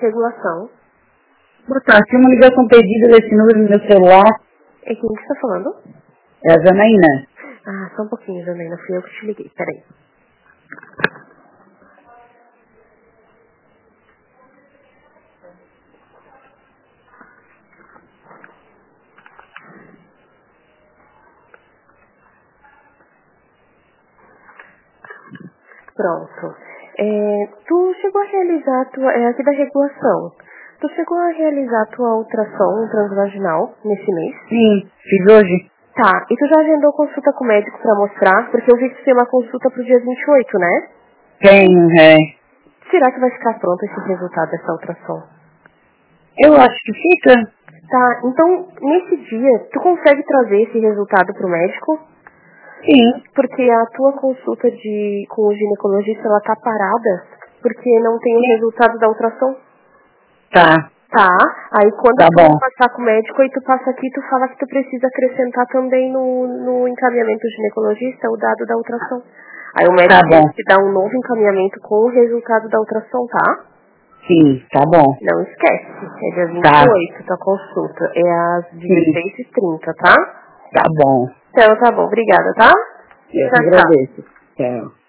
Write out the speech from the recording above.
Regulação. Boa tarde, tinha uma ligação perdida desse número no meu celular. É quem que está falando? É a Janaína. Ah, só um pouquinho, Janaína. Fui eu que te liguei. Peraí. Pronto. Tu chegou a realizar a tua... É aqui da regulação. Tu chegou a realizar a tua ultrassom transvaginal nesse mês? Sim, fiz hoje. Tá. E tu já agendou consulta com o médico pra mostrar? Porque eu vi que tu tem uma consulta pro dia 28, né? Tenho, Será que vai ficar pronto esse resultado dessa ultrassom? Eu acho que fica. Tá. Então, nesse dia, tu consegue trazer esse resultado pro médico? Sim. Porque a tua consulta com o ginecologista, ela tá parada, porque não tem o resultado da ultrassom. Tá. Tá, aí quando Tá tu bom. passar com o médico, aí tu passa aqui, tu fala que tu precisa acrescentar também no encaminhamento ginecologista o dado da ultrassom. Aí o médico Tá bom. te dá um novo encaminhamento com o resultado da ultrassom, tá? Sim, tá bom. Não esquece, é dia Tá. 28 tua consulta, é às 16h30, tá? Tá bom. Então tá bom, obrigada, tá? Eu Tchau, te tchau. agradeço. Tchau.